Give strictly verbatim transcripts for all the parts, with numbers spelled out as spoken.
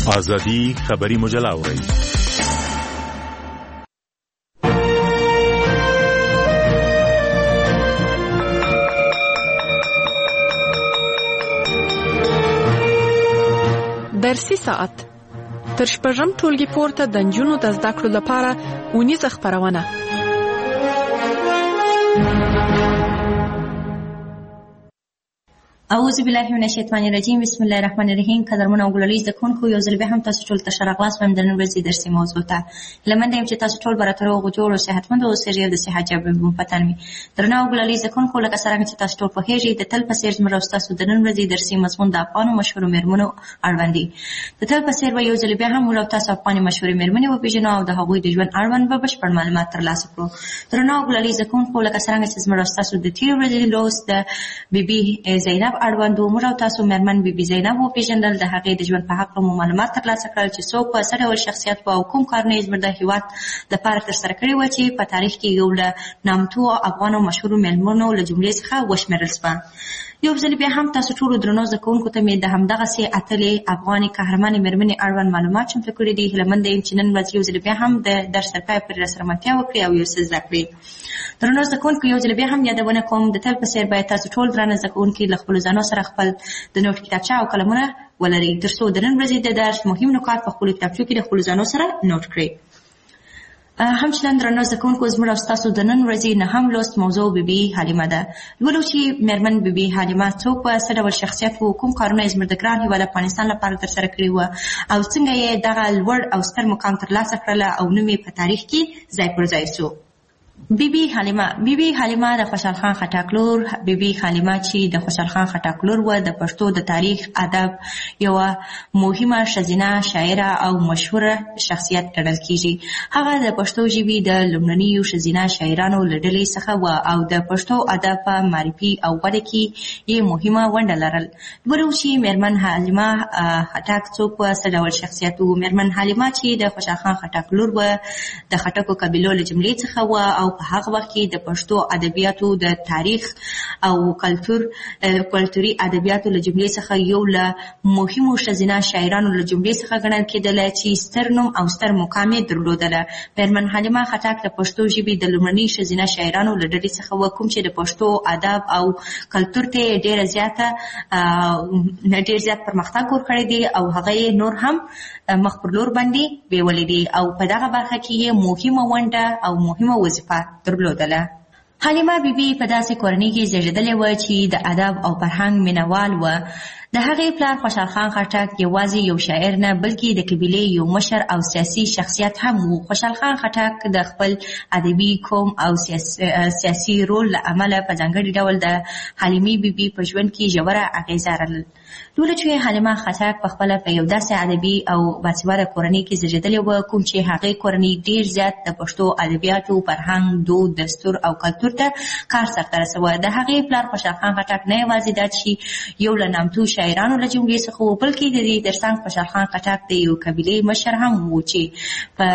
آزادی خبری مجله اورئ. درسي ساعت تر شپږم ټولګي پورته د نجونو د زده کړو لپاره اونیزه خپرونه. اعوذ بالله من الشیطان الرجیم. بسم الله الرحمن الرحیم. قدرمن او ګلالي زده کوونکو، یو ځل بیا هم تاسو ټول ته ښه راغلاست وایم د نن ورځې درسي موضوع ته. هیله منده یم چې تاسو ټول به راته روغ جوړ او صحتمند اوسئ او د صحت جبر مو په تن وي. درنو او ګلالي زده کوونکو، لکه څرنګه چې تاسو ټول پوهېږئ، د تل په څېر زموږ او ستاسو د نن ورځې درسي مضمون د افغانو مشهورو مېرمنو اړوند دی. د تل په څېر به یو ځل بیا هم موږ او تاسو افغاني مشهورې مېرمنې وپېژنو او د هغوی د ژوند اړوند به بشپړ معلومات ترلاسه کړو. درنو او ګلالي زده کوونکو، لکه څرنګه چې زموږ او ستاسو د تېرې ورځې لوست د بیبي زینب اړوند و، موږ تاسو مېرمن بیبي زینب وپېژندل، د هغې د ژوند په هکله مو معلومات ترلاسه کړل چې څوک وه، څه ډول شخصیت وه او کوم کارونه یې زموږ د هېواد دپاره ترسره کړي وه چې په تاریخ کې یو له نامتو افغانو مشهورو مېرمنو له جملې څخه وشمېرل سوه. یو ځل بیا هم تاسو ټولو درنو زده کوونکو ته مې د همدغسې اتلې افغانې قهرمانې مېرمنې اړوند معلومات چمتو کړي دي. هیله منده یم چې نن ورځ یو ځل بیا هم د درس تر پایه پورې راسره ملتیا وکړي او یو څه زده کړي. درنو زده کوونکو، یو ځل بیا هم یادونه کوم، د تل په څېر باید تاسو ټول درانه زده کوونکي له خپلو ځانو سره خپل د نوټ کتابچه او قلمونه ولرئ، تر څو د نن ورځې د درس مهم نکات په خپلو کتابچو کې د خپلو ځانو سره نوټ کړئ. همچنان درنو زده کوونکو، زموږ او ستاسو د نن ورځې نهم لوست موضوع بیبي حلیمه ده. لولو چې مېرمن بیبي حلیمه څوک وه، څه ډول شخصیت و، کوم کارونه یې زموږ د ګران هېواد افغانستان لپاره ترسره کړي وه او څنګه یې دغه لوړ او ستر مقام ترلاسه کړله او نوم یې په تاریخ کې ځای پر ځای سو. بیبي حلیمه بیبي حلیمه د خوشحال خان خټک لور. بیبي حلیمه چې د خوشحال خان خټک لور وه، د پښتو د تاریخ ادب یوه مهمه ښځینه شاعره او مشهوره شخصیت ګڼل کیږي. هغه د پښتو ژبې د لومړنیو ښځینه شاعرانو له ډلې څخه وه او د پښتو ادب په معرفي او وده کې یې مهمه ونډه لرل. ولو چې مېرمن حلیمه خټک څوک وه، څه ډول شخصیت و. مېرمن حلیمه چې د خوشحال خان خټک لور وه، د خټکو قبیلو له جملې څخه وه او په هغه وخت کې د پښتو ادبیاتو د تاریخ او کلتور کلتوري ادبیاتو له جملې څخه یو له مهمو ښځینه شاعرانو له جملې څخه ګڼل کېدله چې ستر نوم او ستر مقام یې درلودله. مېرمن حلیمه خټک د پښتو ژبې د لومړني ښځینه شاعرانو له ډلې څخه وه، کوم چې د پښتو ادب او کلتور ته یې ډېره زیاته ډېر زیات پرمختګ ورکړی دی او هغه یې نور هم مخ پر لور باندې بیولې دي او په دغه برخه کې یې مهمه ونډه او مهمه وظیفه درلودله. حلیمه بیبي په داسې کورنۍ کې زیږېدلې وه چې د ادب او فرهنګ مینوال وه. د هغې پلار خوشحال خان خټک یوازې یو شاعر نه بلکې د قبیلې یو مشر او سیاسي شخصیت هم و. خوشحال خان خټک د خپل ادبي، قوم او سیاسي رول له امله په ځانګړي ډول د حلیمې بیبي په ژوند کې ژوره اغېزه لرله. لوله چې حلیمه خټک په خپله په یو داسې ادبي او باسواده کورنۍ کې زیږېدلې وه کوم چې هغې کورنۍ ډېر زیات د پښتو ادبیاتو، فرهنګ، دود، دستور او کلتور ته کار سرته رسوه. د هغې پلار خوشحال خان خټک نه یوازې دا چې یو له نامتو شاعرانو له جملې څخه و، بلکې د دې ترڅنګ خوشحال خان خټک د یو قبیلې مشر هم و چې په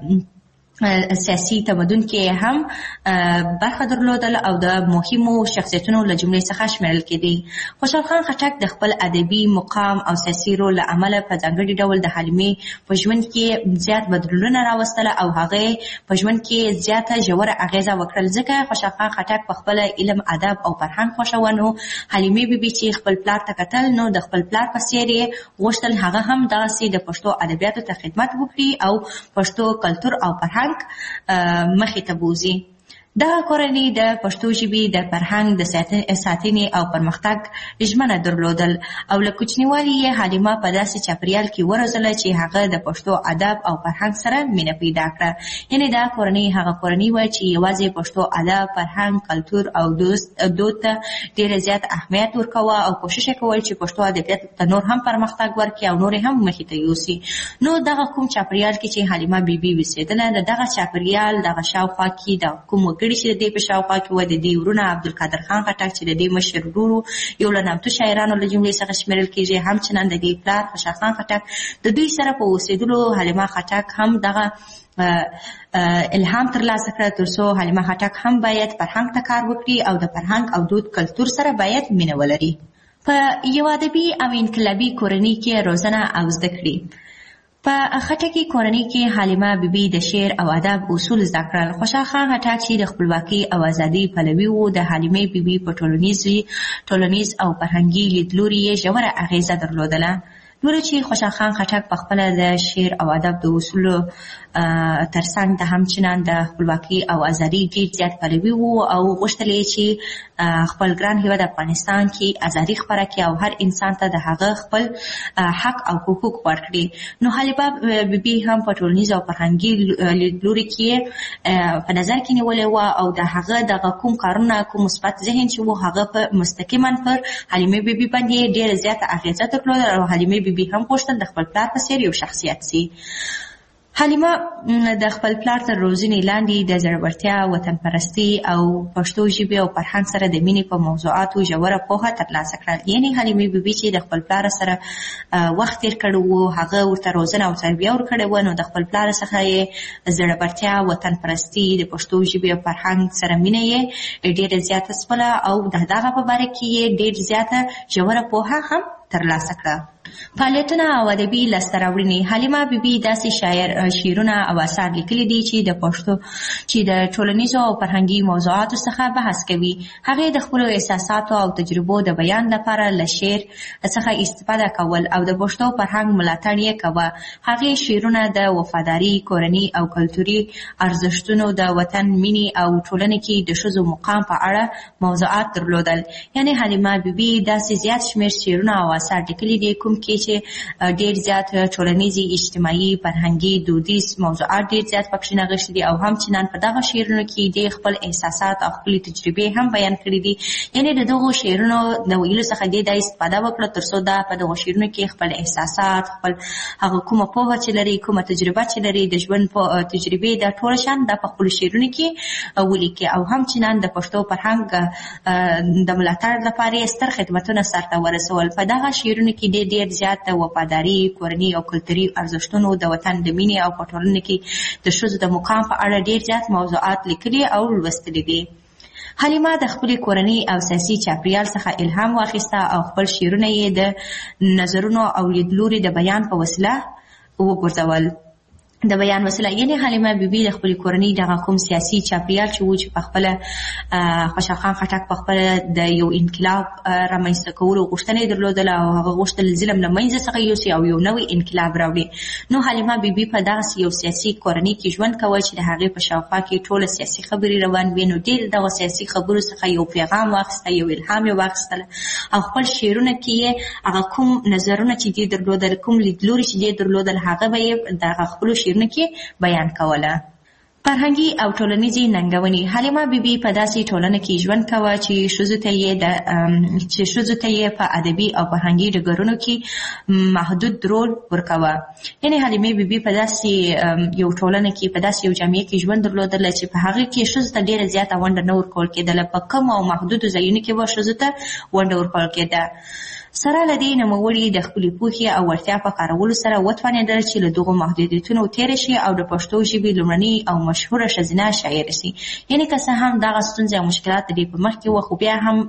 سیاسي تمدن کې هم برخه درلودله او د مهمو شخصیتونو له جملې څخه شمیرل کېدی. خوشحال خان خټک د خپل ادبي مقام او سیاسي رول له امله په ځانګړي ډول د حلیمې په ژوند کې زیات بدلونونه راوستله او هغې په ژوند کې زیاته ژوره اغېزه وکړل. ځکه خوشحال خان خټک په خپله علم، ادب او فرهنګ خوښوه، نو حلیمې بیبي چې خپل پلار ته کتل نو د خپل پلار په څېر یې غوښتل هغه هم دغسې د پښتو ادبیاتو ته خدمت وکړي او پښتو کلتور او فرهنګ مخې ته بوځي. دغه کورنۍ د پښتو ژبې د فرهنګ د ساتنې او پرمختګ ژمنه درلودل او له کوچنیوالي یې حلیمه په داسې چاپریال کې وروزله چې هغه د پښتو ادب او فرهنګ سره مینه پیدا کړه. یعنې دا کورنۍ هغه کورنۍ وه چې یوازې پښتو ادب، فرهنګ، کلتور او دود ته ډېر زیات اهمیت ورکوه او کوشش یې کول چې پښتو ادبیاتو ته نور هم پرمختګ ورکړي او نور هم مخې ته یوسي. نو دغه کوم چاپریال کې چې حلیمه بیبي اوسېدله، د دغه چاپریال دغه شاوخوا کې د کوم وګړي چې د دې په شاوخوا کې وه، د دې ورونه عبدالقادر خان خټک چې د دې مشر ورور یو له نامتو شاعرانو له جملې څخه شمیرل کېږي، همچنان د دې پلار خوشحال خان خټک. د دوی سره په اوسېدلو حلیمه خټک هم دغه الهام ترلاسه کړه تر څو حلیمه خټک هم باید فرهنګ ته کار وکړي او د فرهنګ او دود کلتور سره باید مینه ولري. په یو ادبي او انقلابي کورنۍ کې روزنه او زده کړې. په خټکي کورنۍ کې حلیمه بیبي د شعر او ادب اصول زده کړل. خوشحال خان خټک چې د خپلواکۍ او ازادۍ پلوي و، د حلیمې بیبي په ټولنیز ټولنیز او فرهنګي لیدلوري یې ژوره اغیزه درلودله. نور چې خوشحال خان خټک په خپله د شعر او ادب د اصولو ترڅنګ د همچنان د خپلواکۍ او ازادۍ ډېر زیات پلوي و او غوښتل یې چې خپل ګران هېواد افغانستان کې ازادي خپره کړي او هر انسان ته د هغه خپل حق او حقوق ورکړي. نو حلیمه بیبي هم په ټولنیز او فرهنګي لیدلوري کې په نظر کې نیولې وه او د هغه دغه کوم کارونه کوم مثبت ذهن چې و هغه په مستقیما پر حلیمې بیبي باندې ډېره زیاته اغېزه درلوده او حلیمې بیبي هم غوښتل د خپل پلار په څېر یو شخصیت سي. حلیمه د خپل پلار تر روزنې لاندې د زړورتیا، وطن پرستي او پښتو ژبې او فرهنګ سره د مینې په موضوعاتو ژوره پوهه ترلاسه کړه. یعنې حلیمې بیبي چې د خپل پلار سره وخت تېر کړی و، هغه ورته روزنه او تربیه ورکړې وه، نو د خپل پلار څخه یې زړورتیا، وطن پرستي، د پښتو ژبې او فرهنګ سره مینه یې ډېره زیاته سپله او د دغه په باره کې یې ډېر زیاته ژوره پوهه هم ترلاسه کړه. فعالیتونه او ادبي لاسته راوړنې. حلیمه بیبي داسې شاعر شعرونه او اثار لیکلي دي چې د پښتو چې د ټولنیزو او فرهنګي موضوعاتو څخه بحث کوي. هغې د خپلو احساساتو او تجربو د بیان لپاره له شعر څخه استفاده کول او د پښتو فرهنګ ملاتړ یې کوه. هغې شعرونه د وفاداري، کورني او کلتوري ارزښتونو، د وطن مینې او ټولنې کې د ښځو مقام په اړه موضوعات درلودل. یعنې حلیمه بیبي داسې زیات شمېر شعرونه او اثار لیکلي دي کوم کې چې ډېر زیات ټولنیزي، اجتماعي، فرهنګي، دودیز موضوعات ډېر زیات پکښې نغښتي دي او همچنان په دغه شعرونو کې ډېر خپل احساسات او خپلې تجربې هم بیان کړي دي. یعنې د دغو شعرونو د ویلو څخه دې دا استفاده وکړه تر څو دا په دغو شعرونو کې خپل احساسات، خپل هغه کومه پوهه چې لري، کومه تجربه چې لري، د ژوند تجربې دا ټوله شان دا په خپلو شعرونو کې ولیکي او همچنان د پښتو فرهنګ د ملاتړ لپاره یې ستر خدمتونه سرته ورسول. په دغه شعرونو کې ډېر ډېر زیات د وفاداري، کورني او کلتوري ارزښتونو، د وطن د مینې او په ټولنه کې د ښځو د مقام په اړه ډېر زیات موضوعات لیکلي او لوستلي دي. حلیمه د خپلې کورنۍ او سیاسي چاپریال څخه الهام واخیسته او خپل شعرونه یې د نظرونو او لیدلوري د بیان په وسیله وګرځول. د بیان وسیله یعنې حلیمه بیبي د خپلې کورنۍ دغه کوم سیاسي چاپریال چې و چې په خپله خوشحال خان خټک په خپله د یو انقلاب رامنځته کولو غوښتنه یې درلودله او هغه غوښتل ظلم له منځه څخه یوسي او یو نوی انقلاب راوړي. نو حلیمه بیبي په دغسې یو سیاسي کورنۍ کې ژوند کوه چې د هغې په شاوخوا کې ټوله سیاسي خبرې روان وي. نو ډېر دغه سیاسي خبرو څخه یو پیغام واخیسته، یو الهام یې واخیستله او خپل شعرونه کې یې هغه کوم نظرونه چې دې درلودل، کوم لیدلوري چې دې درلودل، هغه به یې دغه خپلو کې بیان کوله. فرهنګي او ټولنیزې ننګونې. حلیمه بیبي په داسې ټولنه کې ژوند کوه چې ښځو ته یې د چې ښځو ته یې په ادبي او فرهنګي ډګرونو کې محدود رول ورکوه. یعنې حلیمې بیبي په داسې یو ټولنه کې، په داسې یو جامعه کې ژوند درلودله چې په هغې کې ښځو ته ډېره زیاته ونډه نه ورکول کېدله. په کم او محدودو ځایونو کې به ښځو ته ونډه ورکول کېده. سره له دې نوموړي د خپلې پوهې او وړتیا په کارولو سره وتوانېدل چې له دغو محدودیتونو تېره شي او د پښتو ژبې لومړنۍ او مشهوره ښځینه شاعره شي. یعنې که څه هم دغه ستونزې او مشکلات د دې په مخ کې وه، خو بیا هم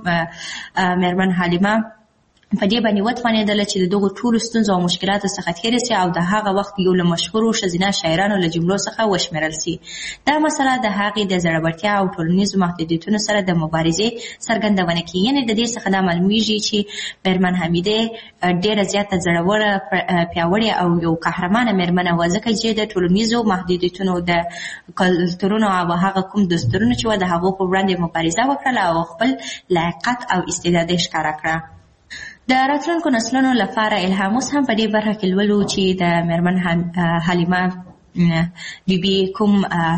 مېرمن حلیمه په دې باندې وتوانېدله چې د دغو ټولو ستونزو او مشکلاتو څخه تېره سي او د هغه وخت یو له مشهورو ښځینه شاعرانو له جملو څخه وشمېرل سي. دا مسله د هغې د زړورتیا او ټولنیزو محدودیتونو سره د مبارزې څرګندونه کوي. یعنې د دې څخه دا معلومیږي چې مېرمن حمیدې ډېره زیاته زړوره، پیاوړې او یو قهرمانه مېرمنه وه، ځکه چې د ټولنیزو محدودیتونو، د کلتورونو او هغه کوم دستورونو چې وه د هغو په وړاندې مبارزه وکړله او خپل لایقت او استعداد یې ښکاره کړه. د راتلونکو نسلونو لپاره الهام. اوس هم په دې برخه کې لولو چې د مېرمن حلیمه بیبي کوم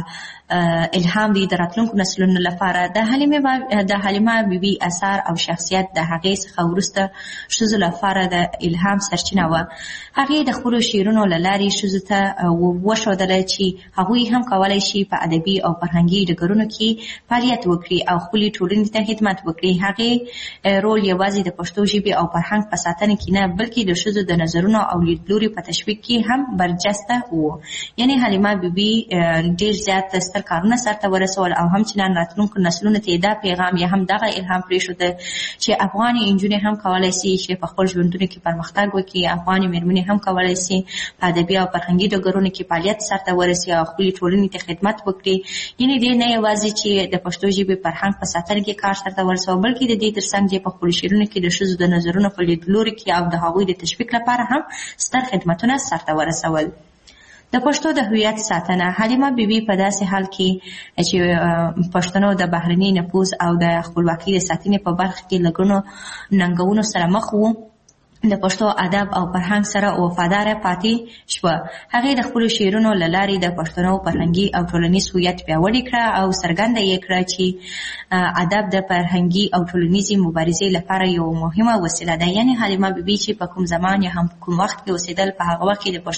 الهام دی د راتلونکو نسلونو لپاره. د حلیمه د حلیمه بیبي اثار او شخصیت د هغې څخه وروسته ښځو لپاره د الهام سرچینه وه. هغې د خپلو شعرونو له لارې ښځو ته وښودله چې هغوی هم کولی شي په ادبي او فرهنګي ډګرونو کې فعالیت وکړي او خپلې ټولنې ته خدمت وکړي. هغې رول یوازې د پښتو ژبې او فرهنګ په ساتنه کې نه، بلکې د ښځو د نظرونو او لیدلوري په تشویق کې هم برجسته و. یعنې حلیمه بیبي ډېر زیات ستر کارونه سرته ورسول او همچنان راتلونکو نسلونو ته دا پیغام یا هم دغه الهام پرېښوده چې افغاني نجونې هم کولی شي چې په خپل ژوندونو کې پرمختګ وکړي، افغاني مېرمنې هم کولی شي په ادبي او فرهنګي ډګرونو کې فعالیت سرته ورسي او خپلې ټولنې ته خدمت وکړي. یعنې دې نه یوازې چې د پښتو ژبې فرهنګ په ساتنه کې کار سرته ورسوه، بلکې د دې تر څنګ چې په خپلو شعرونو کې د ښځو د نظرونو په لیدلوري کې او د هغوی د تشویق لپاره هم ستر خدمتونه سرته ورسول. د پښتو د هویت ساتنه. حلیمه بیبي په داسې حال کې چې پښتنو د بهرني نفوذ او د خپلواکۍ د ساتنې په برخه کې له ګڼو ننګونو سره مخ وو، د پښتو ادب او فرهنګ سره وفاداره پاتې شوه. هغې د خپلو شعرونو له لارې د پښتنو فرهنګي او ټولنیز هویت پیاوړی کړه او څرګنده یې کړه چې ادب د فرهنګي او ټولنیزې مبارزې لپاره یو مهمه وسیله ده. یعنې حلیمه بیبي چې په کوم زمان یا هم کوم وخت کې اوسېدل، په هغه وخت کې د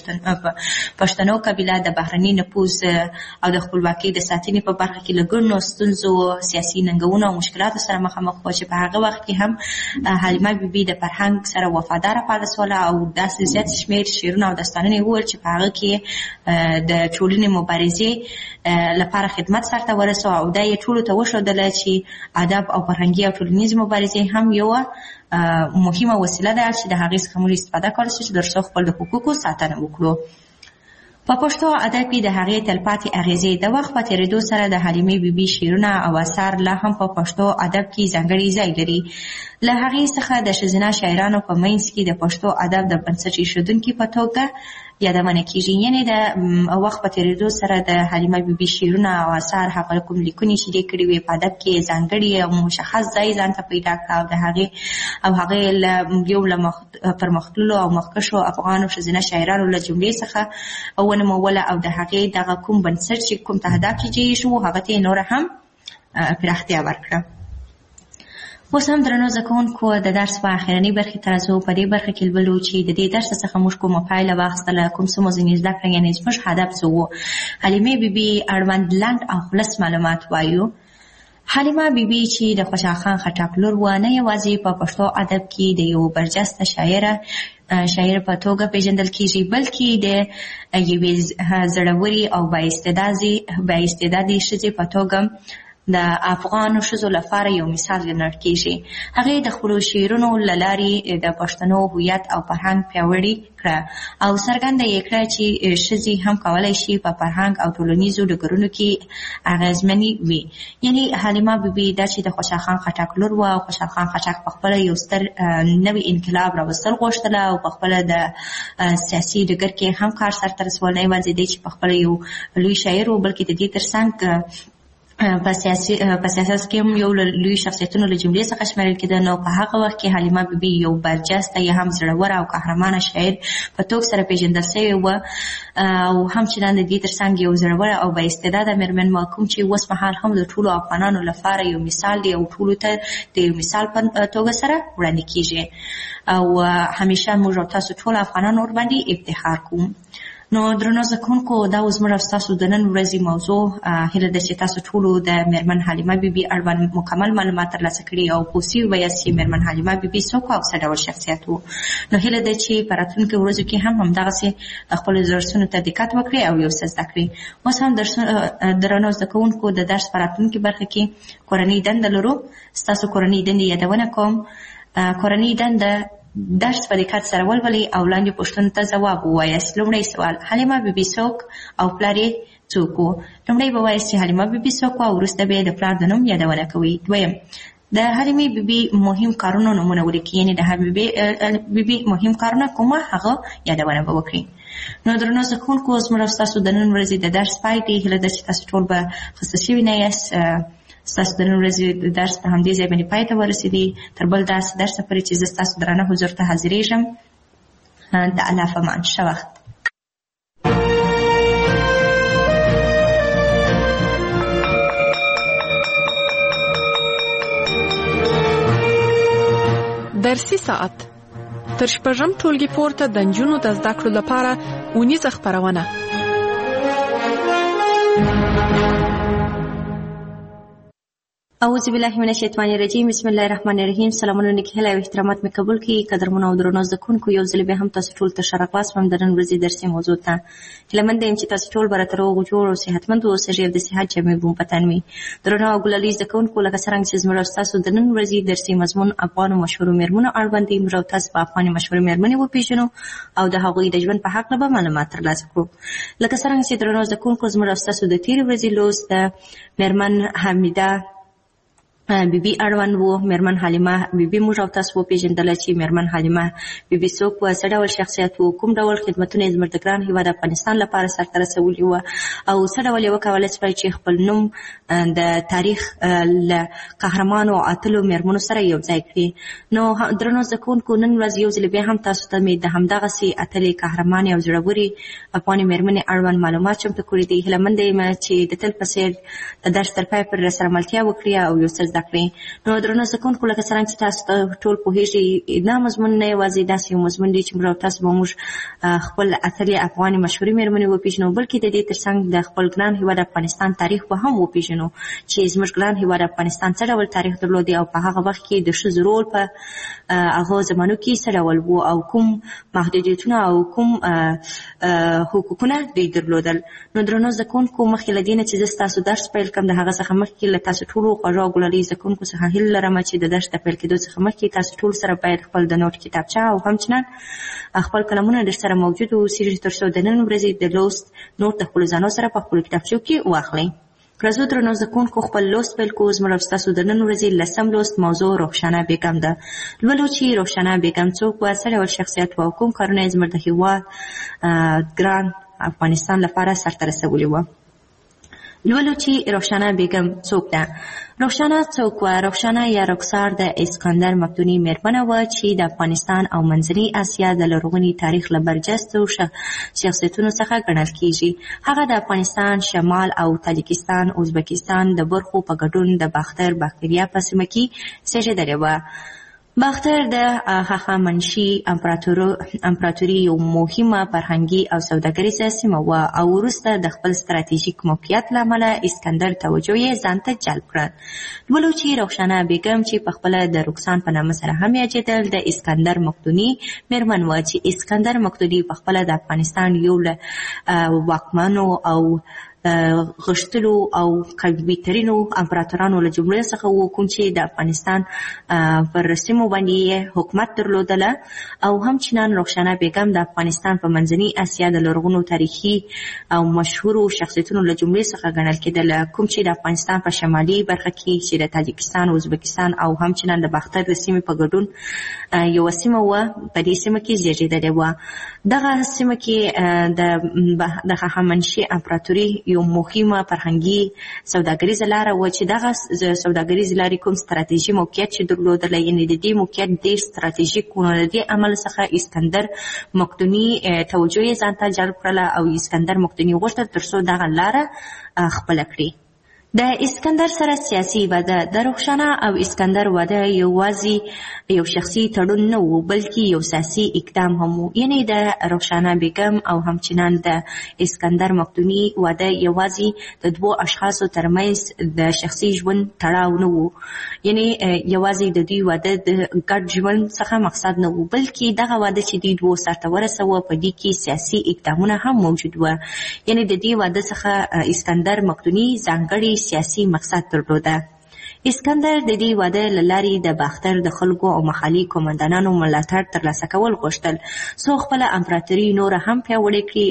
پښتنو قبیله د بهرني نفوذ او د خپلواکۍ د ساتنې په برخه کې له ګڼو ستونزو، سیاسي ننګونو او مشکلاتو سره مخامخ وه چې په هغه وخت کې هم حلیمه بیبي د فرهنګ سره وفاداره پاتې شوله او داسې زیات شمېر شعرونه او داستانونه یې وویل چې په هغه کې د ټولنې مبارزې لپاره خدمت سرته ورسوه او دا یې ټولو ته وښودله چې ادب او فرهنګي او ټولنیزې مبارزې هم یوه مهمه وسیله ده چې د هغې څخه موږ استفاده کولی شو چې تر څو خپل د حقوقو ساتنه وکړو. په پښتو ادب کې د هغې تلپاتې اغېزې. د وخت په تېرېدو سره د حلیمې بیبي شعرونه او اثار لا هم په پښتو ادب کې ځانګړی ځای لري. له هغې څخه د ښځینه شاعرانو په منځ کې د پښتو ادب د بنسټ ایښودونکي په توګه یادونه کېږي. یعنې د وخت په تېرېدو سره د حلیمه بیبي شعرونه او اثار، هغه کوم لیکنې چې دې کړي وې، په ادب کې ځانګړي او مشخص ځای ځان ته پیدا کړه او د هغې او هغې له یو له پرمختللو او مخکښو افغانو ښځینه شاعرانو له جملې څخه ونوموله او د هغې دغه کوم بنسټ چې کوم تهداب چې جوړ شو، هغه ته یې نوره هم پراختیا ورکړه. اوس هم درنو زده کوونکو، د درس په اخرنۍ برخې ته راځو. په دې برخه کې لولو چې د دې درس څخه موږ کومه پایله واخیستله، کوم څه مو ځینې زده کړه، یعنې زموږ هدف څه و. حلیمې بیبي اړوند لنډ او خلص معلومات وایو. حلیمه بیبي چې د خوشحال خان خټک لور وه، نه یوازې په پښتو ادب کې د یو برجسته شاعره شاعر په توګه پیژندل کېږي، بلکې د یوې زړورې او بااستعدادې ښځې په توګه د افغانو ښځو لپاره یو مثال ګڼل کېږي. هغې د خپلو شعرونو له لارې د پښتنو هویت او فرهنګ پیاوړي کړه او څرګنده یې کړه چې ښځې هم کولی شي په فرهنګ او ټولنیزو ډګرونو کې اغېزمنې وي. یعنې حلیمه بیبي دا چې د خوشحال خان خټک لور وه، او خوشحال خان خټک پخپله یو ستر نوی انقلاب راوستل غوښتله او پخپله د سیاسي ډګر کې هم کار سرته رسول. نه یوازې دی چې پخپله یو لوی شاعر و، بلکې د دې تر څنګ په سیاست کې هم یو لوی شخصیتونو له جملې څخه شمیرل کېده. نو په هغه وخت کې حلیمه بیبي یو برجسته یا هم زړوره او قهرمانه شاعر په توګه سره پیژندل شوې وه او همچنان د دې تر څنګ یو زړوره او بااستعداده مېرمن وه، کوم چې اوس مهال هم د ټولو افغانانو لپاره یو مثال دی او ټولو ته د یو مثال په توګه سره وړاندې کېږي او همیشه موږ او تاسو ټول افغانان ورباندې افتخار کوو. نو درنو زده کوونکو، دا اوس زموږ او ستاسو د نن ورځې موضوع. هیله ده چې تاسو ټولو د مېرمن حلیمه بیبي اړوند مکمل معلومات ترلاسه کړي او پوه سوي به یاست چې مېرمن حلیمه بیبي څوک او څه ډول شخصیت و. نو هیله ده چې په راتلونکو ورځو کې هم همدغسې خپلو درسونو ته دقت وکړئ او یو څه زده کړئ. اوس هم درنو زده کوونکو، د درس په راتلونکې برخه کې کورنۍ دنده لرو. ستاسو کورنۍ دندې یادونه کوم. کورنۍ دنده درس په دقت سره ولولئ او لاندې پوښتنو ته ځواب ووایاست. لومړی سوال: حلیمه بیبي څوک او پلار یې څوک و؟ لومړی به وایاست چې حلیمه بیبي څوک و او وروسته به یې د پلار د نوم یادونه کوئ. دویم: د حلیمې بیبي مهم کارونو نومونه ولیکئ، یعنې د حلیمې بیبي مهم کارونه کومه هغه یادونه به وکړئ. نو درنو زده کوونکو، زموږ او ستاسو د نن ورځې د درس پای دی. هیله ده چې تاسو ټول به خسته شوي نه یاست. ستاسو د نن ورځې د درس په همدې ځای باندې پای ته ورسېدي. تر بل داسې درسه پورې چې زه ستاسو درانه حضور ته حاضرېږم. د الله په امان. ښه وخت. درسي ساعت تر شپږم ټولګي پورته د نجونو د زده کړو لپاره اونیزه خپرونه. اعوذ بالله من الشیطان الرجیم بسم الله الرحمن الرحیم. سلامونه نکهله او احترامات مې قبول کړي. قدرمن او درنو زده کوونکو، یو ځل بیا هم تاسو ټول ته ښه راغلاست وم د نن ورځې درسي موضوع ته. هیله مند یم چې تاسو ټول به راته روغ جوړ او صحتمند اوسئ او د صحت جامې بوم پتن وي. درنو او ګلالي زده کوونکو، لکه څرنګه چې زموږ او ستاسو د نن ورځې درسي مضمون افغانو مشهورو میرمنو اړوند دی، موږ او تاسو په افغاني مشهورو میرمنې وپېژنو او د هغوی د ژوند په هکله به معلومات ترلاسه کړو. لکه څرنګه چې درنو زده کوونکو، زموږ او ستاسو د تېرې ورځې لوست د میرمن حمیده بیبي اړوند وو. میرمن حلیمه بیبي موږ او تاسو وپېژندله چې میرمن حلیمه بیبي څوک وه، څه ډول شخصیت وو، کوم ډول خدمتونه یې زموږ د ګران هېواد افغانستان لپاره سرته رسولي وه او څه ډول یې وکولی شوی چې خپل نوم د تاریخ له قهرمانو اتلو میرمنو سره یو ځای کړي. نو درنو زده کوونکو، نن ورځ یو ځل بیا هم تاسو ته مې د همدغسې اتلې قهرمانې او زړورې افغاني میرمنې اړوند معلومات چمتو کړي دي. هیله منده یم چې د تل په څېر د درس تر پای پورې راسره ملتیا وکړي او یو څه زده کړي. نو درنو زده کوونکو، لکه څرنګه چې تاسو ټول پوهېږئ، دا مضمون نه یوازې داسې یو مضمون دی چې موږ او تاسو به موږ خپل اتلې افغاني مشهورې میرمنې وپېژنو، بلکې د دې تر څنګ د خپل ګران هېواد افغانستان تاریخ به هم وپېژنو چې زموږ ګران هېواد افغانستان څه ډول تاریخ درلودی او په هغه وخت کې د ښځو رول په هغو زمانو کې څه ډول و او کوم محدودیتونه او کوم حقوقونه دوی درلودل. نو درنو زده کوونکو، مخکې له دې نه چې زه ستاسو درس پیل کړم، د هغه څخه مخکې له تاسو ټولو خوږو او ګلالي زده کوونکو څخه هیله لرم چې د درس د پیل کېدو څخه مخکې تاسو ټول سره باید خپل د نوټ کتابچه او همچنان خپل قلمونه در سره موجود واوسېږي، تر څو د نن ورځې د لوست نوټ د خپلو ځانو سره په خپلو کتابچو کې واخلئ. راځو درنو زده کوونکو، خپل لوست پیل کوو. زموږ او ستاسو د نن ورځې لسم لوست موضوع رخشانه بیګم ده. لولو چې رخشانه بیګم څوک وه، څه ډول شخصیت وه او کوم کارونه یې زموږ د هېواد ګران افغانستان لپاره سرته رسولي وه. لولو چې رخشانه بیګم څوک ده. رخشانه څوک وه؟ رخشانه یا رخسار د اسکندر مقدوني میرمنه وه چې د افغانستان او منځنۍ اسیا د لرغوني تاریخ له برجستو شخصیتونو څخه ګڼل کېږي. هغه د افغانستان شمال او تاجکستان ازبکستان د برخو په ګډون د باختر باکتریا په سیمه کې زېږېدلې وه. باختر د هخامنشي امپراتوري یو مهمه فرهنګي او سوداګریزه سیمه وه او وروسته د خپل ستراتیژیک موقعیت له امله اسکندر توجه یې ځان ته جلب کړه. لولو چې رخشانه بیګم چې پخپله د رکسان په نامه سره هم یادېدل، د اسکندر مقدوني میرمن وه چې اسکندر مقدوني پخپله د افغانستان یو له واکمنو او غښتلو او قوي ترینو امپراتورانو له جملې څخه و، کوم چې د افغانستان پر سیمو باندې یې حکومت درلودله او همچنان رخشانه بیګم د افغانستان په منځنۍ اسیا د لرغونو تاریخي او مشهورو شخصیتونو له جملې څخه ګڼل کېدله، کوم چې د افغانستان په شمالي برخه کې چې د تاجکستان، ازبکستان او همچنان د باختر د سیمې په ګډون یوه سیمه وه، په دې سیمه کې زېږېدلې وه. دغه سیمه کې د هخامنشي امپراتوري یو مهمه فرهنګي سوداګریزه لاره وه چې دغه سوداګریزې لارې کوم ستراتیژي موقعیت چې درلودله، یعنې د دې موقعیت ډېر ستراتیژیک و. نو د دې عمل څخه اسکندر مقدوني توجه یې ځان ته جلب کړله او اسکندر مقدوني غوښتل تر څو دغه لاره خپله کړي. د اسکندر سره سیاسي واده. د رخشانه او اسکندر واده یوازې یو شخصي تړون نه و، بلکې یو سیاسي اقدام هم و. یعنې د رخشانه بیګم او همچنان د اسکندر مقدوني واده یوازې د دوو اشخاصو ترمنځ د شخصي ژوند تړاو نه و، یعنې یوازې د دوی واده د ګډ ژوند څخه مقصد نه و، بلکې دغه واده چې دوی دوو سرته ورسوه په دې کې سیاسي اقدامونه هم موجود وه. یعنې د دې واده څخه اسکندر مقدوني ځانګړي سیاسي مقصد درلوده. اسکندر د دې واده له لارې د باختر د خلکو او محلي قومندانانو ملاتړ ترلاسه کول غوښتل، څو خپله امپراتوري نوره هم پیاوړې کړي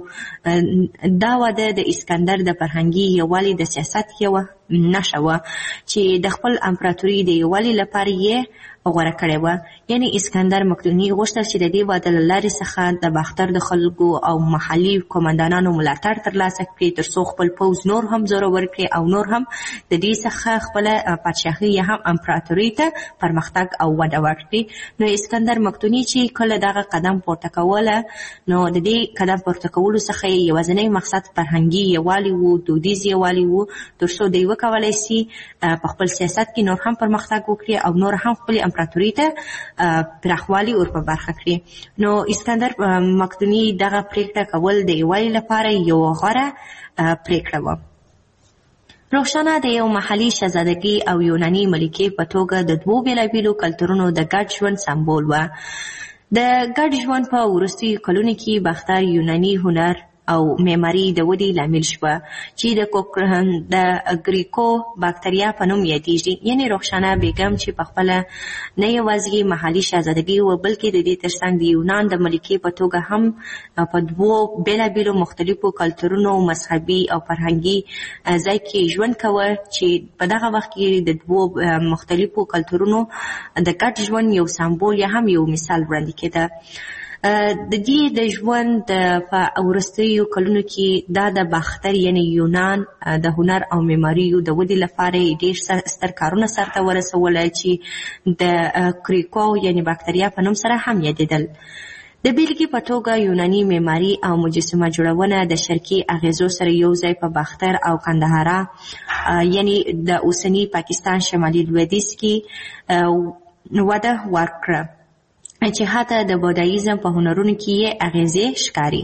او دا واده د اسکندر د فرهنګي یووالي د سیاست یوه نښه وه چې د خپل امپراتوري د یووالي لپاره یې غوره کړې وه. یعنې اسکندر مقدوني غوښتل چې د دې واده له لارې څخه د باختر د خلکو او محلي قومندانانو ملاتړ ترلاسه کړي، تر څو خپل پوځ نور هم زورور کړي او نور هم د دې څخه خپله پادشاهي یا هم امپراتوري ته پرمختګ او وده ورکړي. نو اسکندر مقدوني چې کله دغه قدم پورته کوله، نو د دې قدم پورته کولو څخه یې یوازینی مقصد فرهنګي یووالي و، دودیز یووالي و، تر څو دوی وکولی سي په خپل سیاست کې نور هم پرمختګ وکړي او نور هم خپلې امپراتوري ته پراخوالی ور په برخه کړي. نو اسکندر مقدوني دغه پریکړه کول د یووالي لپاره یو غوره پریکړه وه. روښانه د یو محلي شهزادګۍ او یوناني ملکې په توګه د دوو بېلابېلو کلتورونو د ګډ ژوند سمبول وه. د ګډ ژوند په وروستیو کلونو کې باختر یوناني هنر او معماري د ودې لامل شوه چې د د ګریکو باکتریا په نوم یادیږي. یعنې رخشانه بیګم چې پخپله نه یوازې محلي شهزادګۍ وه بلکې د دې ترڅنګ د یونان د ملکې په توګه هم په دوو بېلابېلو مختلفو کلتورونو مذهبي او فرهنګي ځای کې ژوند کوه چې په دغه وخت کې د دوو مختلفو کلتورونو د ګډ ژوند یو سمبول یا هم یو مثال وړاندې کېده. د دې د ژوند په وروستیو کلونو کې دا د باختر یعنې یونان د هنر او معماریو د ودې لپاره ډېر ستر کارونه سرته ورسوله چې د کریکو یعنې باکتریا په نوم سره هم یادېدل. د بیلګې په توګه یوناني معماري او مجسمه جوړونه د شرقي اغیزو سره یو ځای په باختر او کندهاره یعنې د اوسني پاکستان شمالي لویدیځ کې وده ورکړه چې حتی د بودایزم په هنرونو کې یې اغیزې ښکاري.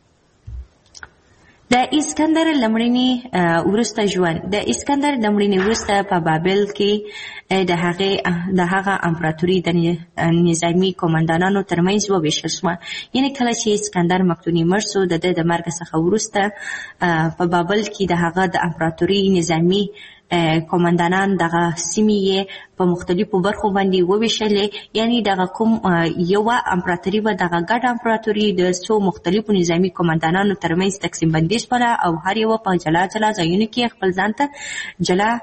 د اسکندر لمړني وروسته ژوند د اسکندر لمړني وروسته په بابل کې د هغې د هغه امپراتوري د نظامي قومندانانو ترمنځ وویشل شوه. یعنې کله چې اسکندر مقدوني مړ سو د ده د مرګ څخه وروسته په بابل کې د هغه د امپراتوري نظامي قومندانان دغه سیمې یې په مختلفو برخو باندې وویشلې. یعنې دغه کوم یوه امپراتوري به دغه ګډ امپراتوري د څو مختلفو نظامي قومندانانو ترمنځ تقسیم بندي شوله او هر یوه په جلا جلا ځایونو کې خپل ځان ته جلا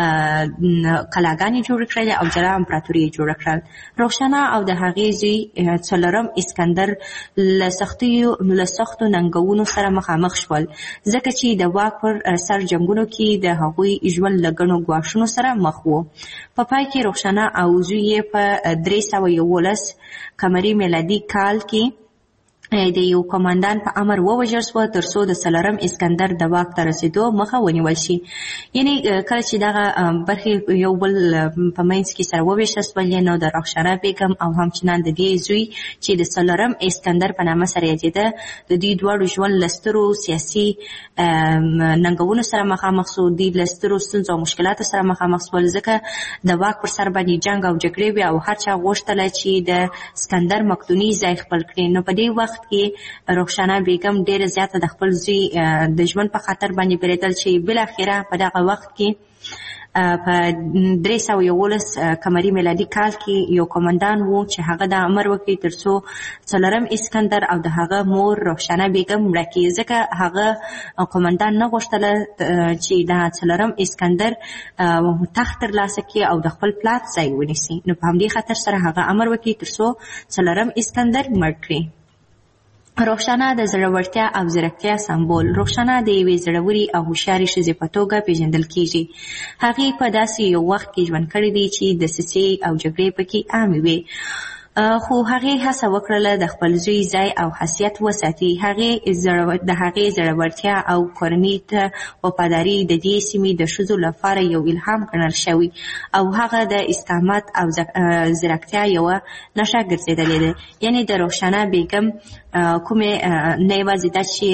کلاګانې جوړې کړلې او جلا امپراتوري یې جوړه کړل. روښانه او د هغې زوی څلورم اسکندر له سختیو له سختو ننګونو سره مخامخ شول ځکه چې د واک پر سر جنګونو کې د هغوی ژوند له ګڼو ګواښونو سره مخ و. په پای کې روښانه او زوی یې په درې سوه یولس قمري میلادي کال کې د یو قومندان په امر ووژل شوه تر څو د څلورم اسکندر د واک ته رسېدو مخه ونیول شي. یعنې کله چې دغه برخې یو بل په منځ کې سره وویشل شولې نو د رخشانه بیګم او همچنان د دې زوی چې د څلورم اسکندر په نامه سره یادېده د دې دواړو ژوند له سترو سیاسي ننګونو سره مخامخ شو. دوی له سترو ستونزو او مشکلاتو سره مخامخ شول ځکه د واک پر سر باندې جنګ او جګړې وې او هر چا غوښتله چې د اسکندر مقدوني ځای خپل کړي. نو په دې وخت کې رخشانه بیګم ډېره زیاته د خپل زوی د ژوند په خطر باندې بیرېدل چې بالاخره په دغه وخت کې په درې سوه یولس قمري میلادي کال کې یو قومندان و چې هغه د امر وکړي تر څو څلورم اسکندر او د هغه مور رخشانه بیګم مړه کړي ځکه هغه قومندان نه غوښتله چې د څلورم اسکندر تخت ترلاسه کړي او د خپل پلار ځای ونیسي. نو په همدې خاطر سره هغه امر وکړي تر څو څلورم اسکندر مړ کړي. رخشانه د زړورتیا او ځیرکتیا سمبول. رخشانه د یوې زړورې او هوښیارې ښځې په توګه پیژندل کیږي. هغې په داسې یو وخت کې ژوند کړی دی چې دسیسې او جګړې پکې عامې وې خو هغې هڅه وکړله د خپل زوی ځای او حیثیت وساتي. هغې د هغې زړورتیا او کورنۍ ته وفاداري د دې سیمې د ښځو لپاره یو الهام ګڼل شوی او هغه د استقامت او ځیرکتیا یوه نښه ګرځېدلې ده. یعنې د رخشانه بیګم کومې نه یوازې دا چې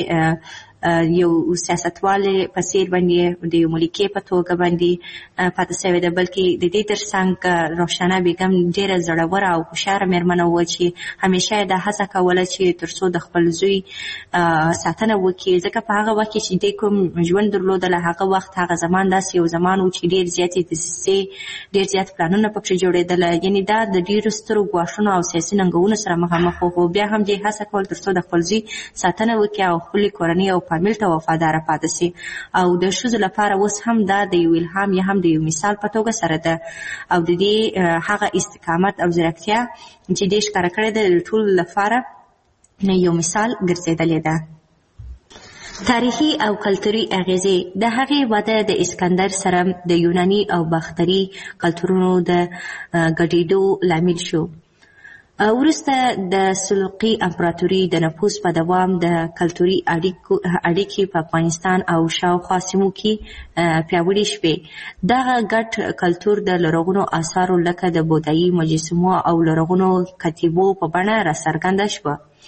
یو سیاستوالې په څېر باندې د یو ملکې په توګه باندې پاتې سوې ده بلکې د دې ترڅنګ رخشانه بیګم ډېره زړوره او هوښیاره مېرمنه وه چې همیشه یې دا هڅه کوله چې تر څو د خپل زوی ساتنه وکړي ځکه په هغه وخت کې چې دی کوم ژوند درلودله هغه وخت هغه زمان داسې یو زمان و چې ډېر زیاتې دسیسې ډېر زیات پلانونه پکې جوړېدله. یعنې دا د ډېرو سترو ګواښونو او سیاسي ننګونو سره مخامخ و خو بیا هم دې هڅه کول تر څو د خپل زوی ساتنه وکړي او خپلې کورنۍ او فامیل ته وفاداره پاتې سي. او د ښځو لپاره اوس هم دا د یو الهام یا هم د یو مثال په توګه سره ده او د دې هغه استقامت او ځیرکتیا چې دې ښکاره کړې ده د ټولو لپاره یو مثال ګرځېدلې ده. تاریخي او کلتوري اغیزې. د هغې وده د اسکندر سره د یوناني او باختري کلتورونو د ګډېدو لامل شو. وروسته د سلوقي امپراتوري د نفوذ په دوام د کلتوري اړیکې په افغانستان او شاوخوا سیمو کې پیاوړې شوې. دغه ګډ کلتور د لرغونو آثارو لکه د بودایي مجسمو او لرغونو کتیبو په بڼه راڅرګنده شوه.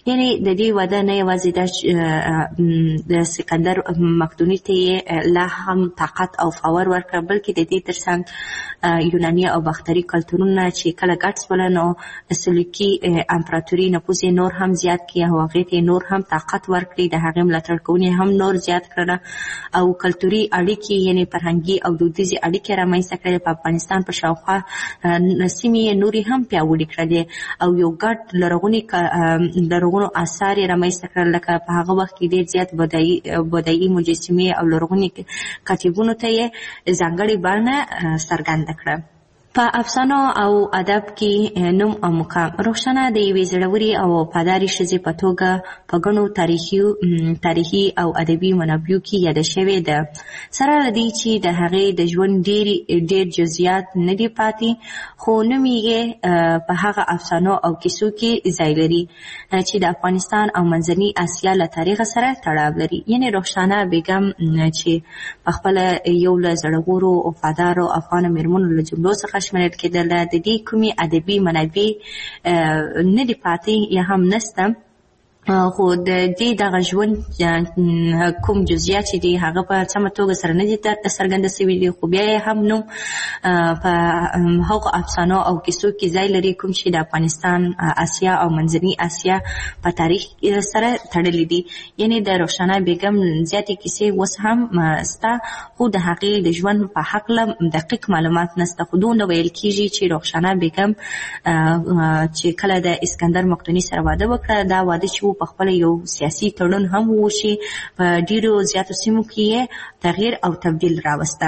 یعنی د دې واده نه یوازې د سکندر مقدوني ته لا هم طاقت او فاور ورکړ، بلکې د دې ترڅنګ یوناني او باختري کلتورونه چې کله ګډ شول نو سلوکي امپراتوري نفوذ نور هم زیات کړي او هغې ته نور هم طاقت ورکړي، د هغې ملاتړ کوونکي هم نور زیات کړل او کلتوري اړیکې یعنې فرهنګي او دودیزې اړیکې رامنځته کړې. په افغانستان په شاوخوا سیمې یې نورې هم پیاوړې کړلې او یو ګډ لرغوني لرغونو آثار یې رامنځته کړل، لکه په هغه وخت کې ډېر زیات بودایي مجسمې او لرغوني کتیبونو ته یې ځانګړې بڼه څرګنده کړه. په افسانو او ادب کې نوم او مقام روښانه د یوې زړورې او وفادارې ښځې په توګه په ګڼو تاریخي تاریخي او ادبي منابعو کې یاده شوې ده. سره له دې چې د هغې د ژوند ډېر ډېر جزئیات نه دي پاتې، خو نوم یې په هغه افسانو او کیسو کې ځای لري چې د افغانستان او منځني اسیا له تاریخ سره تړاو لري. یعنې روښانه بیګم چې په خپله یو له زړورو وفادارو افغانو مېرمنو له جملو څخه شمېرل کېدله، د دې کومې ادبي منابع نه دي پاتې یا هم نسته، خو د دې دغه ژوند کوم جزئیات چې دي هغه په سمه توګه سره نه دي څرګنده سوي دي، خو بیا یې هم نوم په هغو افسانو او کیسو کې ځای لري کوم چې د افغانستان، اسیا او منځني اسیا په تاریخ سره تړلي دي. یعنې د روښانه بیګم زیاتې کیسې اوس هم سته، خو د هغې د ژوند په هکله دقیق معلومات نسته. خو دومره ویل کېږي چې روښانه بیګم چې کله د اسکندر مقدوني سره واده وکړه، دا واده چې په خپل یو سیاسي تړون هم و چې په ډیرو زیاتو سیمو کې یې تغییر او تبدیل راوسته.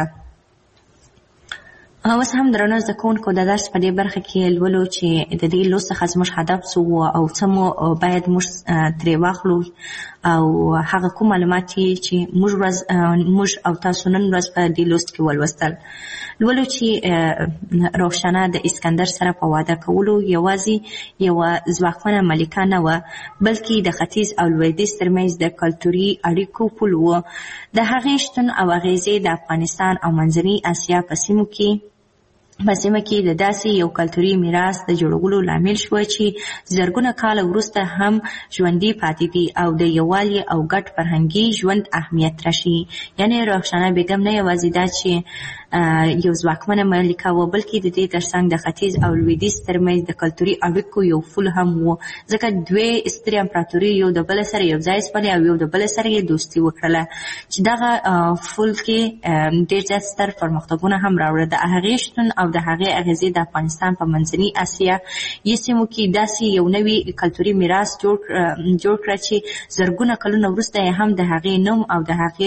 اوس هم درنو زده کوونکو د درس په دې برخه کې لولو چې د دې لوست څخه زموږ هدف څه و او څه مو باید موږ ترې واخلو او هغه کوم معلومات چې موږ ورځ موږ او تاسو نن ورځ په دې لوست کې ولوستل. لولو چې روښانه د اسکندر سره په واده کولو یوازې یوه ځواکمنه ملکه نه وه، بلکې د ختیځ او لویدیځ ترمنځ د کلتوري اړیکو پل و. د هغې شتون او اغیزې د افغانستان او منځني اسیا په سیمو کې په سیمه کې د داسې یو کلتوري میراث د جوړولو لامل شوه چې زرګونه کاله وروسته هم ژوندي پاتې دي او د یووالي او ګډ فرهنګي ژوند اهمیت راشي. یعنې روښانه بیګم نه یوازې دا چې یو ځواکمنه ملکه وه، بلکې د دې ترڅنګ د ختیځ او لویدیځ ترمنځ د کلتوري اړیکو یو پل هم و، ځکه دوې سترې امپراتوري یو د بله سره یو ځای شولې او یو د بله سره یې دوستي وکړله چې دغه پل کې ډېر زیات ستر پرمختګونه هم راوړل. د هغې شتون او د هغې اغیزې د افغانستان په منځني اسیا یې سیمو کې داسې یو نوي کلتوري میراث جوړ جوړ کړه چې زرګونه کلونه وروسته یې هم د هغې نوم او د هغې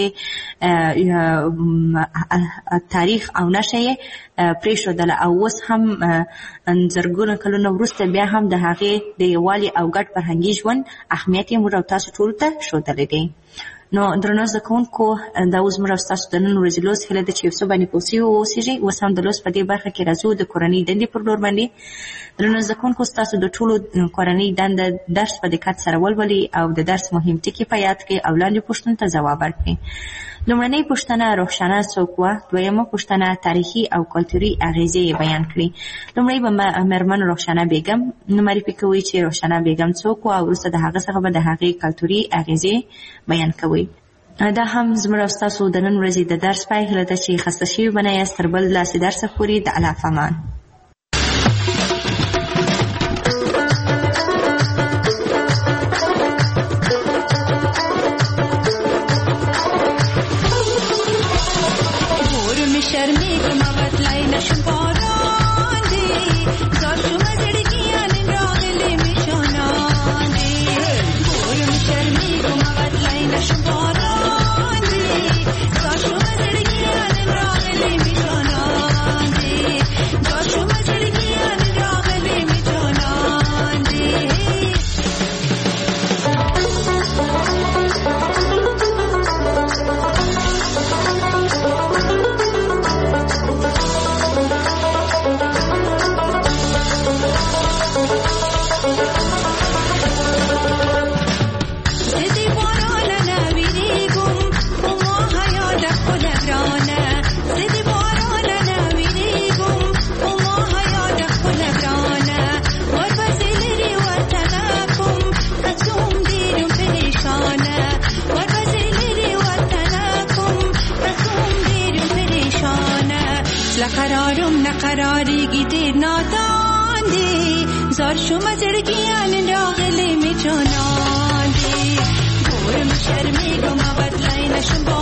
تاریخ او نشه یې پرېښودله او اوس هم زرګونه کلونه وروسته بیا هم د هغې د یووالي او ګډ فرهنګي ژوند اهمیت یې موږ او تاسو ټولو ته ښودلی دی. نو درنو زده کوونکو، دا اوس موږ او ستاسو د نن ورځې لوست هیله ده چې یو څه باندې پوه سوي واوسېږئ. اوس هم د لوست په دې برخه کې راځو د کورنۍ دندې پر لور باندې. درنو زده کوونکو، ستاسو د ټولو کورنۍ دنده درس په دقت سره ولولئ او د درس مهم ټکي په یاد کړئ او لاندې پوښتنو ته ځواب ورکړئ. لومړنۍ پوښتنه روښانه څوک وه؟ دویمه پوښتنه تاریخي او کلتوري اغیزې یې بیان کړي. لومړی به مېرمن روښانه بیګم معرفي کوئ چې روښانه بیګم څوک وه او وروسته د هغه څخه به د هغې کلتوري اغیزې بیان کوئ. دا هم زموږ او ستاسو د نن ورځې د درس پای. هیله ده چې خسته شوي به نه یاست. تر بل داسې درسه پورې د الله په امان. That's all. قراری گیتیر نادان دی زار شما زرگیان راغلی می جانان دی گورم شرمی گم آباد لاین شما